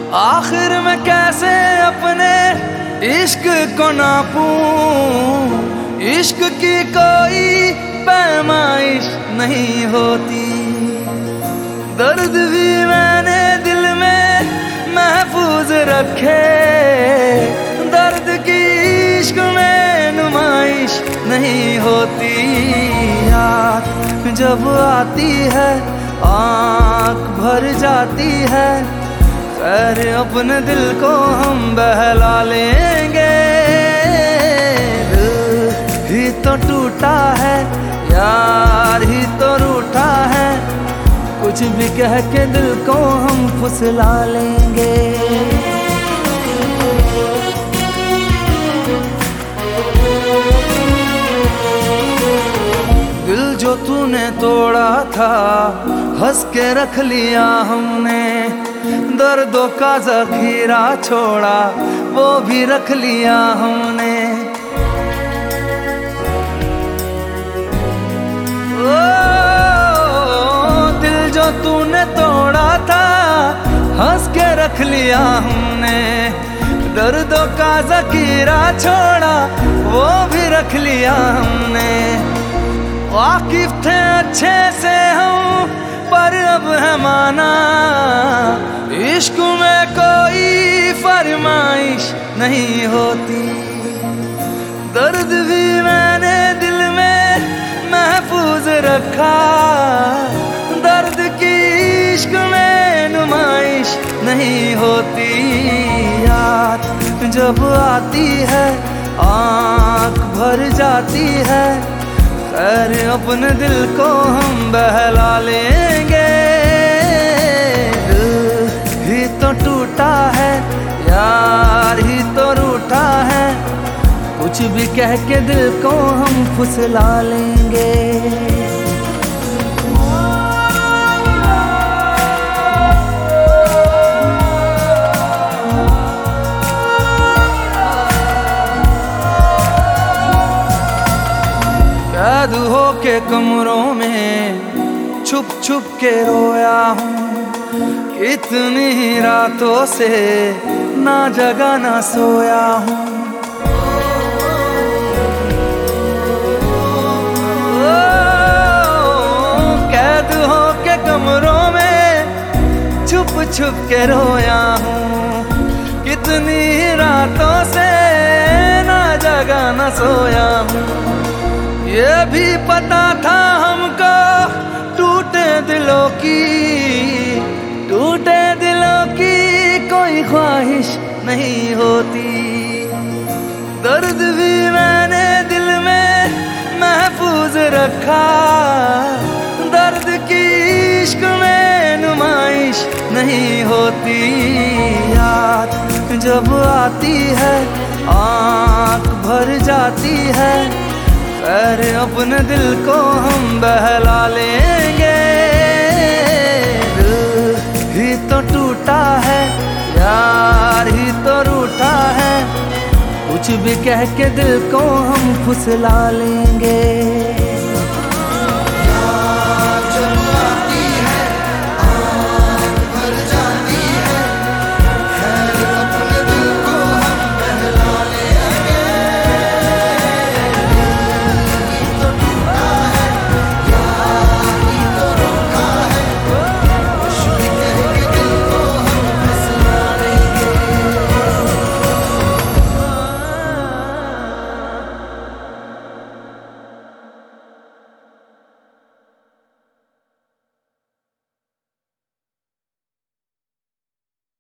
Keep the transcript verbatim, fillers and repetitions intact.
आखिर में कैसे अपने इश्क को नापूं, इश्क की कोई पैमाइश नहीं होती। दर्द भी मैंने दिल में महफूज रखे, दर्द की इश्क में नुमाइश नहीं होती। याद जब आती है आँख भर जाती है, खैर अपने दिल को हम बहला लेंगे। दिल ही तो टूटा है, यार ही तो रूठा है, कुछ भी कह के दिल को हम फुसला लेंगे। दिल जो तूने तोड़ा था हंस के रख लिया हमने, दर्दों का ज़ख़ीरा छोड़ा वो भी रख लिया हमने। ओ, दिल जो तूने तोड़ा था हंस के रख लिया हमने, दर्दों का ज़ख़ीरा छोड़ा वो भी रख लिया हमने। वाकिफ थे अच्छे से हम पर अब है माना, इश्क में कोई फरमाइश नहीं होती। दर्द भी मैंने दिल में महफूज रखा, दर्द की इश्क में नुमाइश नहीं होती। याद जब आती है आँख भर जाती है, खैर अपने दिल को हम बहला लेंगे। दिल ही तो टूटा है, यार ही तो रूठा है, कुछ भी कह के दिल को हम फुसला लेंगे। कैद हो के कमरों में छुप छुप के रोया हूँ, कितनी ही रातों से ना जगा ना सोया हूँ। कैद हो के कमरों में छुप छुप के रोया हूँ, कितनी ही रातों से ना जगा ना सोया हूँ। ये भी पता था हमको टूटे दिलों की, टूटे दिलों की कोई ख्वाहिश नहीं होती। दर्द भी मैंने दिल में महफूज रखा, दर्द की इश्क में नुमाइश नहीं होती। याद जब आती है आँख भर जाती है, खैर अपने दिल को हम बहला लेंगे। दिल ही तो टूटा है, यार ही तो रूठा है, कुछ भी कह के दिल को हम फुसला लेंगे।